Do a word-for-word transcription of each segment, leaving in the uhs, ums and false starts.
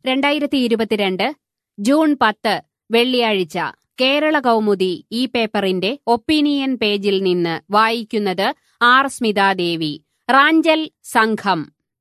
രണ്ടായിരത്തി ഇരുപത്തിരണ്ട് ജൂൺ പത്ത് വെള്ളിയാഴ്ച കേരള കൗമുദി ഈ പേപ്പറിന്റെ ഒപ്പീനിയൻ പേജിൽ നിന്ന് വായിക്കുന്നത് ആർ സ്മിതാദേവി. റാഞ്ചൽ സംഘം.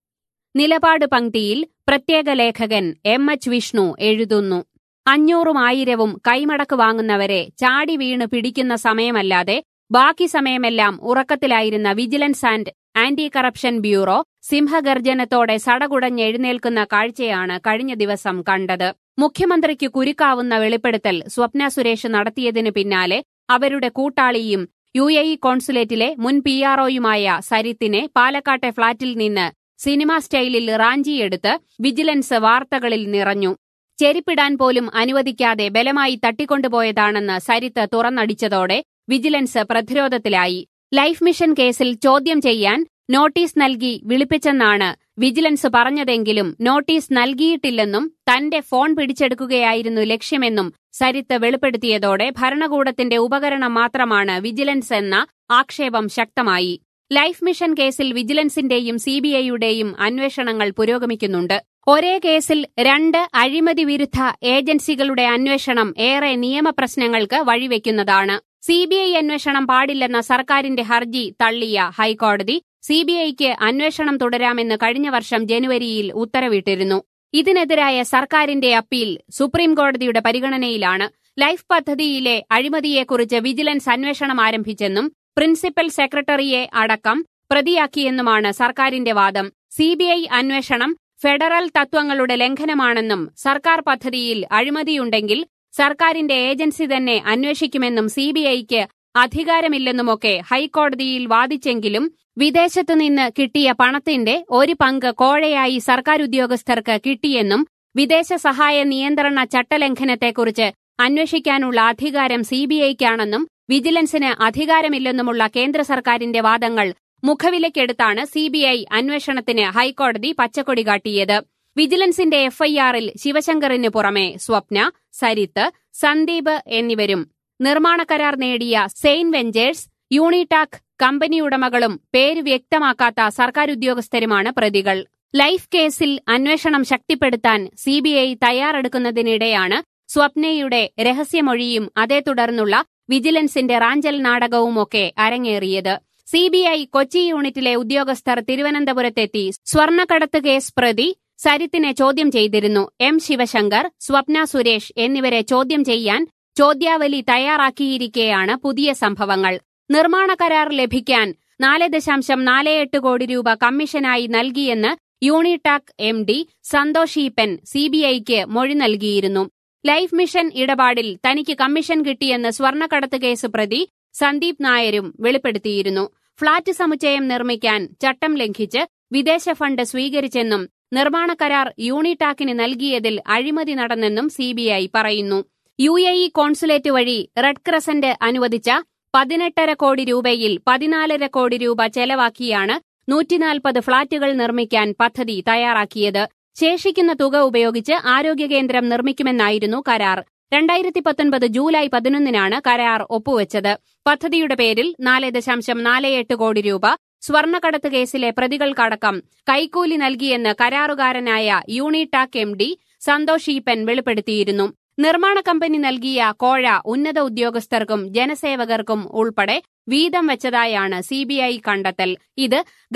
നിലപാട് പങ്ക്തിയിൽ പ്രത്യേക ലേഖകൻ എം എച്ച് വിഷ്ണു എഴുതുന്നു. അഞ്ഞൂറും ആയിരവും കൈമടക്ക് വാങ്ങുന്നവരെ ചാടി വീണ് പിടിക്കുന്ന സമയമല്ലാതെ ബാക്കി സമയമെല്ലാം ഉറക്കത്തിലായിരുന്ന vigilance and anti corruption bureau സിംഹഗർജനത്തോടെ സടകുടഞ്ഞെഴുന്നേൽക്കുന്ന കാഴ്ചയാണ് കഴിഞ്ഞ ദിവസം കണ്ടത്. മുഖ്യമന്ത്രിക്ക് കുരുക്കാവുന്ന വെളിപ്പെടുത്തൽ സ്വപ്ന സുരേഷ് നടത്തിയതിനു പിന്നാലെ അവരുടെ കൂട്ടാളിയും യു എ ഇ കോൺസുലേറ്റിലെ മുൻ പി ആർ ഒയുമായ സരിത്തിനെ പാലക്കാട്ടെ ഫ്ളാറ്റിൽ നിന്ന് സിനിമാ സ്റ്റൈലിൽ റാഞ്ചിയെടുത്ത് വിജിലൻസ് വാർത്തകളിൽ നിറഞ്ഞു. ചെരിപ്പിടാൻ പോലും അനുവദിക്കാതെ ബലമായി തട്ടിക്കൊണ്ടുപോയതാണെന്ന് സരിത്ത് തുറന്നടിച്ചതോടെ വിജിലൻസ് പ്രതിരോധത്തിലായി. ലൈഫ് മിഷൻ കേസിൽ ചോദ്യം ചെയ്യാൻ നോട്ടീസ് നൽകി വിളിപ്പിച്ചെന്നാണ് വിജിലൻസ് പറഞ്ഞതെങ്കിലും നോട്ടീസ് നൽകിയിട്ടില്ലെന്നും തന്റെ ഫോൺ പിടിച്ചെടുക്കുകയായിരുന്നു ലക്ഷ്യമെന്നും സരിത്ത് വെളിപ്പെടുത്തിയതോടെ ഭരണകൂടത്തിന്റെ ഉപകരണം മാത്രമാണ് വിജിലൻസ് എന്ന ആക്ഷേപം ശക്തമായി. ലൈഫ് മിഷൻ കേസിൽ വിജിലൻസിന്റെയും സിബിഐയുടെയും അന്വേഷണങ്ങൾ പുരോഗമിക്കുന്നുണ്ട്. ഒരേ കേസിൽ രണ്ട് അഴിമതി വിരുദ്ധ ഏജൻസികളുടെ അന്വേഷണം ഏറെ നിയമപ്രശ്നങ്ങൾക്ക് വഴിവെക്കുന്നതാണ്. സിബിഐ അന്വേഷണം പാടില്ലെന്ന സർക്കാരിന്റെ ഹർജി തള്ളിയ ഹൈക്കോടതി സിബിഐക്ക് അന്വേഷണം തുടരാമെന്ന് കഴിഞ്ഞ വർഷം ജനുവരിയിൽ ഉത്തരവിട്ടിരുന്നു. ഇതിനെതിരായ സർക്കാരിന്റെ അപ്പീൽ സുപ്രീംകോടതിയുടെ പരിഗണനയിലാണ്. ലൈഫ് പദ്ധതിയിലെ അഴിമതിയെക്കുറിച്ച് വിജിലൻസ് അന്വേഷണം ആരംഭിച്ചെന്നും പ്രിൻസിപ്പൽ സെക്രട്ടറിയെ അടക്കം പ്രതിയാക്കിയെന്നുമാണ് സർക്കാരിന്റെ വാദം. സിബിഐ അന്വേഷണം ഫെഡറൽ തത്വങ്ങളുടെ ലംഘനമാണെന്നും സർക്കാർ പദ്ധതിയിൽ അഴിമതിയുണ്ടെങ്കിൽ സർക്കാരിന്റെ ഏജൻസി തന്നെ അന്വേഷിക്കുമെന്നും സിബിഐക്ക് അധികാരമില്ലെന്നുമൊക്കെ ഹൈക്കോടതിയിൽ വാദിച്ചെങ്കിലും വിദേശത്തുനിന്ന് കിട്ടിയ പണത്തിന്റെ ഒരു പങ്ക് കോഴയായി സർക്കാർ ഉദ്യോഗസ്ഥർക്ക് കിട്ടിയെന്നും വിദേശ സഹായ നിയന്ത്രണ ചട്ടലംഘനത്തെക്കുറിച്ച് അന്വേഷിക്കാനുള്ള അധികാരം സിബിഐക്കാണെന്നും വിജിലൻസിന് അധികാരമില്ലെന്നുമുള്ള കേന്ദ്ര സർക്കാരിന്റെ വാദങ്ങൾ മുഖവിലക്കെടുത്താണ് സിബിഐ അന്വേഷണത്തിന് ഹൈക്കോടതി പച്ചക്കൊടി കാട്ടിയത്. വിജിലൻസിന്റെ എഫ്ഐആറിൽ ശിവശങ്കറിന് പുറമെ സ്വപ്ന, സരിത്ത്, സന്ദീപ് എന്നിവരും നിർമ്മാണ കരാർ നേടിയ സെയിൻ വെഞ്ചേഴ്സ്, യൂണിടാക് കമ്പനി ഉടമകളും പേര് വ്യക്തമാക്കാത്ത സർക്കാർ ഉദ്യോഗസ്ഥരുമാണ് പ്രതികൾ. ലൈഫ് കേസിൽ അന്വേഷണം ശക്തിപ്പെടുത്താൻ സിബിഐ തയ്യാറെടുക്കുന്നതിനിടെയാണ് സ്വപ്നയുടെ രഹസ്യമൊഴിയും അതേ തുടർന്നുള്ള വിജിലൻസിന്റെ റാഞ്ചൽ നാടകവുമൊക്കെ അരങ്ങേറിയത്. സിബിഐ കൊച്ചി യൂണിറ്റിലെ ഉദ്യോഗസ്ഥർ തിരുവനന്തപുരത്തെത്തി സ്വർണ്ണക്കടത്ത് കേസ് പ്രതി സരിത്തിനെ ചോദ്യം ചെയ്തിരുന്നു. എം ശിവശങ്കർ, സ്വപ്ന സുരേഷ് എന്നിവരെ ചോദ്യം ചെയ്യാൻ ചോദ്യാവലി തയ്യാറാക്കിയിരിക്കെയാണ് പുതിയ സംഭവങ്ങൾ. നിർമ്മാണ കരാർ ലഭിക്കാൻ നാല് ദശാംശം നാല് എട്ട് കോടി രൂപ കമ്മീഷനായി നൽകിയെന്ന് യൂണിടാക് എം ഡി സന്തോഷ് ഈപ്പൻ സിബിഐക്ക് മൊഴി നൽകിയിരുന്നു. ലൈഫ് മിഷൻ ഇടപാടിൽ തനിക്ക് കമ്മീഷൻ കിട്ടിയെന്ന് സ്വർണ്ണക്കടത്ത് കേസ് പ്രതി സന്ദീപ് നായരും വെളിപ്പെടുത്തിയിരുന്നു. ഫ്ളാറ്റ് സമുച്ചയം നിർമ്മിക്കാൻ ചട്ടം ലംഘിച്ച് വിദേശ ഫണ്ട് സ്വീകരിച്ചെന്നും നിർമ്മാണ കരാർ യൂണിടാക്കിന് നൽകിയതിൽ അഴിമതി നടന്നെന്നും സിബിഐ പറയുന്നു. യു എ ഇ കോൺസുലേറ്റ് വഴി റെഡ് ക്രസന്റ് അനുവദിച്ച പതിനെട്ടര കോടി രൂപയിൽ പതിനാലര കോടി രൂപ ചെലവാക്കിയാണ് നൂറ്റിനാൽപ്പത് ഫ്ളാറ്റുകൾ നിർമ്മിക്കാൻ പദ്ധതി തയ്യാറാക്കിയത്. ശേഷിക്കുന്ന തുക ഉപയോഗിച്ച് ആരോഗ്യകേന്ദ്രം നിർമ്മിക്കുമെന്നായിരുന്നു കരാർ. രണ്ടായിരത്തി പത്തൊൻപത് ജൂലൈ പതിനൊന്നിനാണ് കരാർ ഒപ്പുവെച്ചത്. പദ്ധതിയുടെ പേരിൽ നാല് ദശാംശം നാല് എട്ട് കോടി രൂപ സ്വർണ്ണക്കടത്ത് കേസിലെ പ്രതികൾക്കടക്കം കൈക്കൂലി നൽകിയെന്ന് കരാറുകാരനായ യൂണിടാക് എം ഡി സന്തോഷ് ഈപ്പൻ വെളിപ്പെടുത്തിയിരുന്നു. നിർമ്മാണ കമ്പനി നൽകിയ കോഴ ഉന്നത ഉദ്യോഗസ്ഥർക്കും ജനസേവകർക്കും ഉൾപ്പെടെ വീതം വെച്ചതായാണ് സിബിഐ കണ്ടെത്തൽ. ഇത്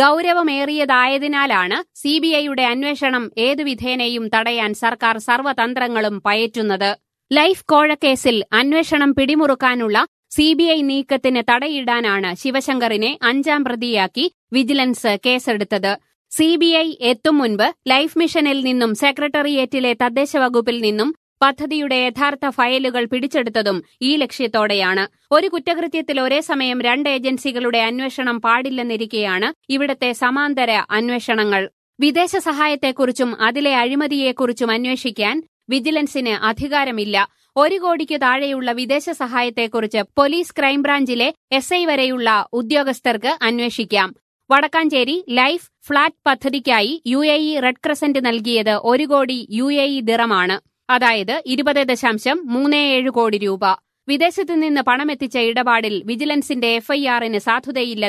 ഗൌരവമേറിയതായതിനാലാണ് സിബിഐയുടെ അന്വേഷണം ഏതുവിധേനയും തടയാൻ സർക്കാർ സർവ്വതന്ത്രങ്ങളും പയറ്റുന്നത്. ലൈഫ് കോഴക്കേസിൽ അന്വേഷണം പിടിമുറുക്കാനുള്ള സിബിഐ നീക്കത്തിന് തടയിടാനാണ് ശിവശങ്കറിനെ അഞ്ചാം പ്രതിയാക്കി വിജിലൻസ് കേസെടുത്തത്. സിബിഐ എത്തും മുൻപ് ലൈഫ് മിഷനിൽ നിന്നും സെക്രട്ടേറിയറ്റിലെ തദ്ദേശ വകുപ്പിൽ നിന്നും പദ്ധതിയുടെ യഥാർത്ഥ ഫയലുകൾ പിടിച്ചെടുത്തതും ഈ ലക്ഷ്യത്തോടെയാണ്. ഒരു കുറ്റകൃത്യത്തിൽ ഒരേ സമയം രണ്ട് ഏജൻസികളുടെ അന്വേഷണം പാടില്ലെന്നിരിക്കെയാണ് ഇവിടത്തെ സമാന്തര അന്വേഷണങ്ങൾ. വിദേശ സഹായത്തെക്കുറിച്ചും അതിലെ അഴിമതിയെക്കുറിച്ചും അന്വേഷിക്കാൻ വിജിലൻസിന് അധികാരമില്ല. ഒരു കോടിക്ക് താഴെയുള്ള വിദേശ സഹായത്തെക്കുറിച്ച് പോലീസ് ക്രൈംബ്രാഞ്ചിലെ എസ് ഐ വരെയുള്ള ഉദ്യോഗസ്ഥർക്ക് അന്വേഷിക്കാം. വടക്കാഞ്ചേരി ലൈഫ് ഫ്ളാറ്റ് പദ്ധതിക്കായി U A E red crescent നൽകിയത് ഒരു കോടി യു എ ഇ ദിറമാണ്. അതായത് ഇരുപത് ദശാംശം മൂന്ന് ഏഴ് കോടി രൂപ. വിദേശത്തുനിന്ന് പണമെത്തിച്ച ഇടപാടിൽ വിജിലൻസിന്റെ എഫ്ഐആറിന് സാധുതയില്ലെന്ന്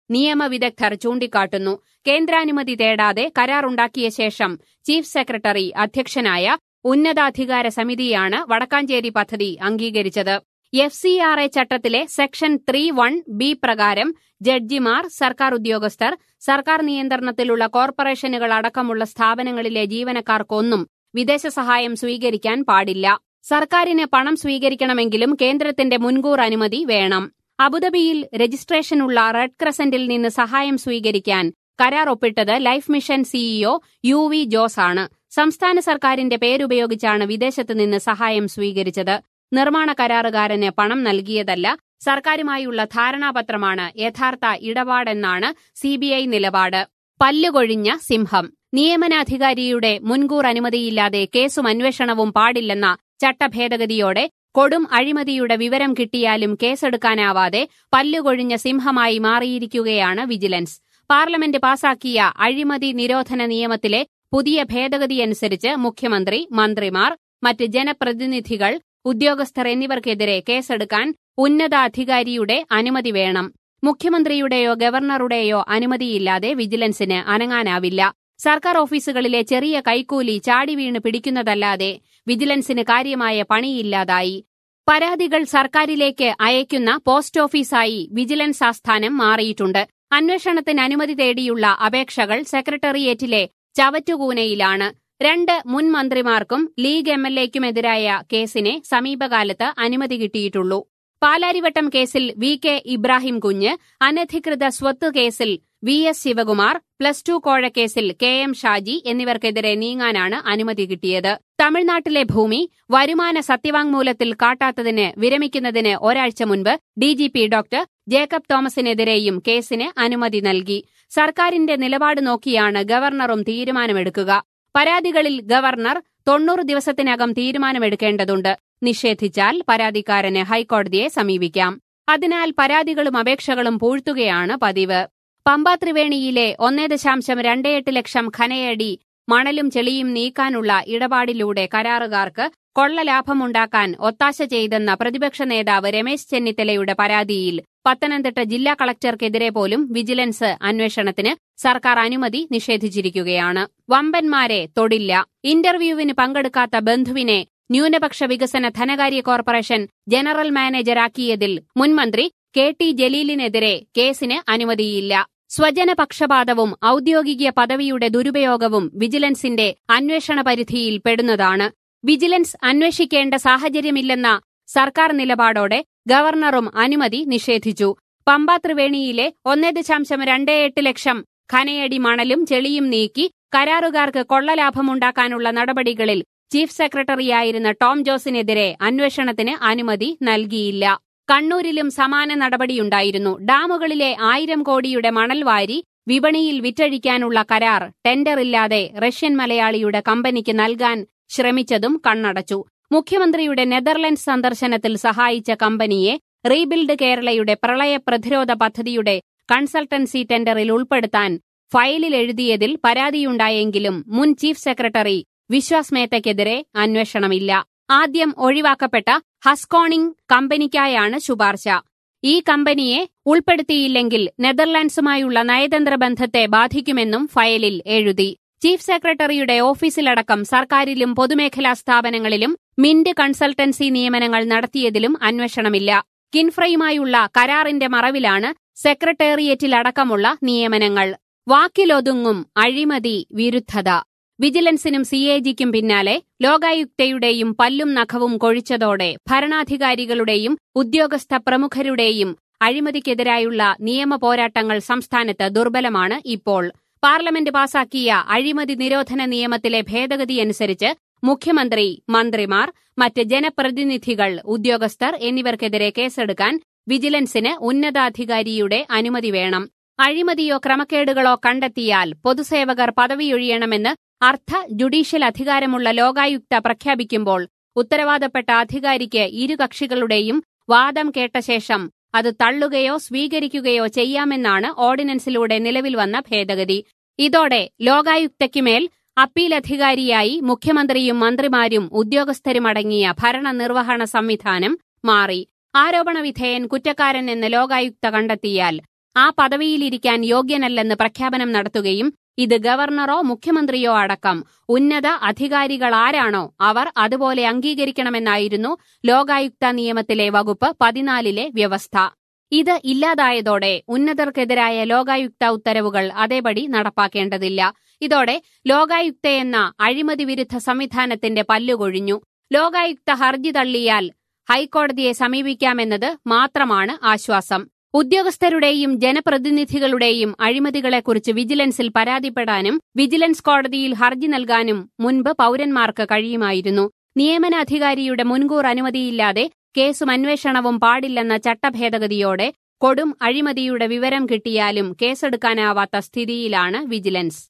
നിയമവിദഗ്ധർ ചൂണ്ടിക്കാട്ടുന്നു. കേന്ദ്രാനുമതി തേടാതെ കരാറുണ്ടാക്കിയ ശേഷം ചീഫ് സെക്രട്ടറി അധ്യക്ഷനായ ഉന്നതാധികാര സമിതിയാണ് വടക്കാഞ്ചേരി പദ്ധതി അംഗീകരിച്ചത്. എഫ് സി ആർ എ ചട്ടത്തിലെ സെക്ഷൻ ത്രീ വൺ ബി പ്രകാരം ജഡ്ജിമാർ, സർക്കാർ ഉദ്യോഗസ്ഥർ, സർക്കാർ നിയന്ത്രണത്തിലുള്ള കോർപ്പറേഷനുകൾ അടക്കമുള്ള സ്ഥാപനങ്ങളിലെ ജീവനക്കാർക്കൊന്നും വിദേശ സഹായം സ്വീകരിക്കാൻ പാടില്ല. സർക്കാരിന് പണം സ്വീകരിക്കണമെങ്കിലും കേന്ദ്രത്തിന്റെ മുൻകൂർ അനുമതി വേണം. അബുദാബിയിൽ രജിസ്ട്രേഷനുള്ള റെഡ് ക്രസന്റിൽ നിന്ന് സഹായം സ്വീകരിക്കാൻ കരാർ ഒപ്പിട്ടത് life mission CEO U V Jose ആണ്. സംസ്ഥാന സർക്കാരിന്റെ പേരുപയോഗിച്ചാണ് വിദേശത്ത് നിന്ന് സഹായം സ്വീകരിച്ചത്. നിർമ്മാണ കരാറുകാരന് പണം നൽകിയതല്ല, സർക്കാരുമായുള്ള ധാരണാപത്രമാണ് യഥാർത്ഥ ഇടപാടെന്നാണ് സിബിഐ നിലപാട്. പല്ലുകൊഴിഞ്ഞ സിംഹം. നിയമനാധികാരിയുടെ മുൻകൂർ അനുമതിയില്ലാതെ കേസും അന്വേഷണവും പാടില്ലെന്ന ചട്ടഭേദഗതിയോടെ കൊടും അഴിമതിയുടെ വിവരം കിട്ടിയാലും കേസെടുക്കാനാവാതെ പല്ലുകൊഴിഞ്ഞ സിംഹമായി മാറിയിരിക്കുകയാണ് വിജിലൻസ്. പാർലമെന്റ് പാസാക്കിയ അഴിമതി നിരോധന നിയമത്തിലെ പുതിയ ഭേദഗതിയനുസരിച്ച് മുഖ്യമന്ത്രി, മന്ത്രിമാർ, മറ്റ് ജനപ്രതിനിധികൾ, ഉദ്യോഗസ്ഥർ എന്നിവർക്കെതിരെ കേസെടുക്കാൻ ഉന്നതാധികാരിയുടെ അനുമതി വേണം. മുഖ്യമന്ത്രിയുടെയോ ഗവർണറുടെയോ അനുമതിയില്ലാതെ വിജിലൻസിന് അനങ്ങാനാവില്ല. സർക്കാർ ഓഫീസുകളിലെ ചെറിയ കൈക്കൂലി ചാടി വീണ് പിടിക്കുന്നതല്ലാതെ വിജിലൻസിന് കാര്യമായ പണിയില്ലാതായി. പരാതികൾ സർക്കാരിലേക്ക് അയക്കുന്ന പോസ്റ്റ് ഓഫീസായി വിജിലൻസ് ആസ്ഥാനം മാറിയിട്ടുണ്ട്. അന്വേഷണത്തിന് അനുമതി തേടിയുള്ള അപേക്ഷകൾ സെക്രട്ടേറിയറ്റിലെ ചവറ്റുകൂനയിലാണ്. രണ്ട് മുൻ മന്ത്രിമാർക്കും ലീഗ് എം എൽ എക്കുമെതിരായ കേസിനെ സമീപകാലത്ത് അനുമതി കിട്ടിയിട്ടുള്ളൂ. പാലാരിവട്ടം കേസിൽ വി കെ ഇബ്രാഹിം കുഞ്ഞ്, അനധികൃത സ്വത്ത് കേസിൽ V S Sivakumar, plus two കോഴക്കേസിൽ കെ എം ഷാജി എന്നിവർക്കെതിരെ നീങ്ങാനാണ് അനുമതി കിട്ടിയത്. തമിഴ്നാട്ടിലെ ഭൂമി വരുമാന സത്യവാങ്മൂലത്തിൽ കാട്ടാത്തതിന് വിരമിക്കുന്നതിന് ഒരാഴ്ച മുൻപ് ഡിജിപി ഡോക്ടർ ജേക്കബ് തോമസിനെതിരെയും കേസിന് അനുമതി നൽകി. സർക്കാരിന്റെ നിലപാട് നോക്കിയാണ് ഗവർണറും തീരുമാനമെടുക്കുക. പരാതികളിൽ ഗവർണർ തൊണ്ണൂറ് ദിവസത്തിനകം തീരുമാനമെടുക്കേണ്ടതുണ്ട്. നിഷേധിച്ചാൽ പരാതിക്കാരന് ഹൈക്കോടതിയെ സമീപിക്കാം. അതിനാൽ പരാതികളും അപേക്ഷകളും പൂഴ്ത്തുകയാണ് പതിവ്. പമ്പ ത്രിവേണിയിലെ ഒന്നേ ദശാംശം രണ്ട് എട്ട് ലക്ഷം ഖനയടി മണലും ചെളിയും നീക്കാനുള്ള ഇടപാടിലൂടെ കരാറുകാർക്ക് കൊള്ളലാഭമുണ്ടാക്കാൻ ഒത്താശ ചെയ്തെന്ന പ്രതിപക്ഷ നേതാവ് രമേശ് ചെന്നിത്തലയുടെ പരാതിയിൽ പത്തനംതിട്ട ജില്ലാ കളക്ടർക്കെതിരെ പോലും വിജിലൻസ് അന്വേഷണത്തിന് സർക്കാർ അനുമതി നിഷേധിച്ചിരിക്കുകയാണ്. വമ്പന്മാരെ തൊടില്ല. ഇന്റർവ്യൂവിന് പങ്കെടുക്കാത്ത ബന്ധുവിനെ ന്യൂനപക്ഷ വികസന ധനകാര്യ കോർപ്പറേഷൻ ജനറൽ മാനേജരാക്കിയതിൽ മുൻമന്ത്രി കെ ടി ജലീലിനെതിരെ കേസിന് അനുമതിയില്ല. സ്വജനപക്ഷപാതവും ഔദ്യോഗിക പദവിയുടെ ദുരുപയോഗവും വിജിലൻസിന്റെ അന്വേഷണ പരിധിയിൽ പെടുന്നതാണ്. വിജിലൻസ് അന്വേഷിക്കേണ്ട സാഹചര്യമില്ലെന്ന സർക്കാർ നിലപാടോടെ ഗവർണറും അനുമതി നിഷേധിച്ചു. പമ്പ ത്രിവേണിയിലെ ഒന്നേ ദശാംശം രണ്ട് എട്ട് ലക്ഷം ഖനയടി മണലും ചെളിയും നീക്കി കരാറുകാർക്ക് കൊള്ളലാഭമുണ്ടാക്കാനുള്ള നടപടികളിൽ ചീഫ് സെക്രട്ടറിയായിരുന്ന ടോം ജോസിനെതിരെ അന്വേഷണത്തിന് അനുമതി നൽകിയില്ല. കണ്ണൂരിലും സമാന നടപടിയുണ്ടായിരുന്നു. ഡാമുകളിലെ ആയിരം കോടിയുടെ മണൽ വാരി വിപണിയിൽ വിറ്റഴിക്കാനുള്ള കരാർ ടെൻഡറില്ലാതെ റഷ്യൻ മലയാളിയുടെ കമ്പനിക്ക് നൽകാൻ ശ്രമിച്ചതും കണ്ണടച്ചു. മുഖ്യമന്ത്രിയുടെ നെതർലൻഡ്സ് സന്ദർശനത്തിൽ സഹായിച്ച കമ്പനിയെ റീബിൽഡ് കേരളയുടെ പ്രളയ പ്രതിരോധ പദ്ധതിയുടെ കൺസൾട്ടൻസി ടെൻഡറിൽ ഉൾപ്പെടുത്താൻ ഫയലിൽ എഴുതിയതിൽ പരാതിയുണ്ടായെങ്കിലും മുൻ ചീഫ് സെക്രട്ടറി വിശ്വാസ് മേത്തയ്ക്കെതിരെ അന്വേഷണമില്ല. ആദ്യം ഒഴിവാക്കപ്പെട്ട ഹസ്കോണിംഗ് കമ്പനിക്കായാണ് ശുപാർശ. ഈ കമ്പനിയെ ഉൾപ്പെടുത്തിയില്ലെങ്കിൽ നെതർലാൻഡ്സുമായുള്ള നയതന്ത്ര ബന്ധത്തെ ബാധിക്കുമെന്നും ഫയലിൽ എഴുതി. ചീഫ് സെക്രട്ടറിയുടെ ഓഫീസിലടക്കം സർക്കാരിലും പൊതുമേഖലാ സ്ഥാപനങ്ങളിലും മിന്റ് കൺസൾട്ടൻസി നിയമനങ്ങൾ നടത്തിയതിലും അന്വേഷണമില്ല. കിൻഫ്രയുമായുള്ള കരാറിന്റെ മറവിലാണ് സെക്രട്ടേറിയറ്റിലടക്കമുള്ള നിയമനങ്ങൾ. വാക്കിലൊതുങ്ങും അഴിമതി വിരുദ്ധത. വിജിലൻസിനും സി എ ജിക്കും പിന്നാലെ ലോകായുക്തയുടെയും പല്ലും നഖവും കൊഴിച്ചതോടെ ഭരണാധികാരികളുടെയും ഉദ്യോഗസ്ഥ പ്രമുഖരുടെയും അഴിമതിക്കെതിരായുള്ള നിയമ പോരാട്ടങ്ങൾ സംസ്ഥാനത്ത് ദുർബലമാണ് ഇപ്പോൾ. പാർലമെന്റ് പാസാക്കിയ അഴിമതി നിരോധന നിയമത്തിലെ ഭേദഗതിയനുസരിച്ച് മുഖ്യമന്ത്രി, മന്ത്രിമാർ, മറ്റ് ജനപ്രതിനിധികൾ, ഉദ്യോഗസ്ഥർ എന്നിവർക്കെതിരെ കേസെടുക്കാൻ വിജിലൻസിന് ഉന്നതാധികാരിയുടെ അനുമതി വേണം. അഴിമതിയോ ക്രമക്കേടുകളോ കണ്ടെത്തിയാൽ പൊതുസേവകർ പദവിയൊഴിയണമെന്ന് അർദ്ധ ജുഡീഷ്യൽ അധികാരമുള്ള ലോകായുക്ത പ്രഖ്യാപിക്കുമ്പോൾ ഉത്തരവാദപ്പെട്ട അധികാരിക്ക് ഇരു കക്ഷികളുടെയും വാദം കേട്ട ശേഷം അത് തള്ളുകയോ സ്വീകരിക്കുകയോ ചെയ്യാമെന്നാണ് ഓർഡിനൻസിലൂടെ നിലവിൽ വന്ന ഭേദഗതി. ഇതോടെ ലോകായുക്തയ്ക്കുമേൽ അപ്പീലധികാരിയായി മുഖ്യമന്ത്രിയും മന്ത്രിമാരും ഉദ്യോഗസ്ഥരുമടങ്ങിയ ഭരണനിർവഹണ സംവിധാനം മാറി. ആരോപണവിധേയൻ കുറ്റക്കാരൻ എന്ന് ലോകായുക്ത കണ്ടെത്തിയാൽ ആ പദവിയിലിരിക്കാൻ യോഗ്യനല്ലെന്ന് പ്രഖ്യാപനം നടത്തുകയും ഇത് ഗവർണറോ മുഖ്യമന്ത്രിയോ അടക്കം ഉന്നത അധികാരികളാരാണോ അവർ അതുപോലെ അംഗീകരിക്കണമെന്നായിരുന്നു ലോകായുക്ത നിയമത്തിലെ വകുപ്പ് പതിനാലിലെ വ്യവസ്ഥ. ഇത് ഇല്ലാതായതോടെ ഉന്നതർക്കെതിരായ ലോകായുക്ത ഉത്തരവുകൾ അതേപടി നടപ്പാക്കേണ്ടതില്ല. ഇതോടെ ലോകായുക്തയെന്ന അഴിമതി വിരുദ്ധ സംവിധാനത്തിന്റെ പല്ലുകൊഴിഞ്ഞു. ലോകായുക്ത ഹർജി തള്ളിയാൽ ഹൈക്കോടതിയെ സമീപിക്കാമെന്നത് മാത്രമാണ് ആശ്വാസം. ഉദ്യോഗസ്ഥരുടെയും ജനപ്രതിനിധികളുടെയും അഴിമതികളെക്കുറിച്ച് വിജിലൻസിൽ പരാതിപ്പെടാനും വിജിലൻസ് കോടതിയിൽ ഹർജി നൽകാനും മുൻപ് പൌരന്മാർക്ക് കഴിയുമായിരുന്നു. നിയമനാധികാരിയുടെ മുൻകൂർ അനുമതിയില്ലാതെ കേസും അന്വേഷണവും പാടില്ലെന്ന ചട്ടഭേദഗതിയോടെ കൊടും അഴിമതിയുടെ വിവരം കിട്ടിയാലും കേസെടുക്കാനാവാത്ത സ്ഥിതിയിലാണ് വിജിലൻസ്.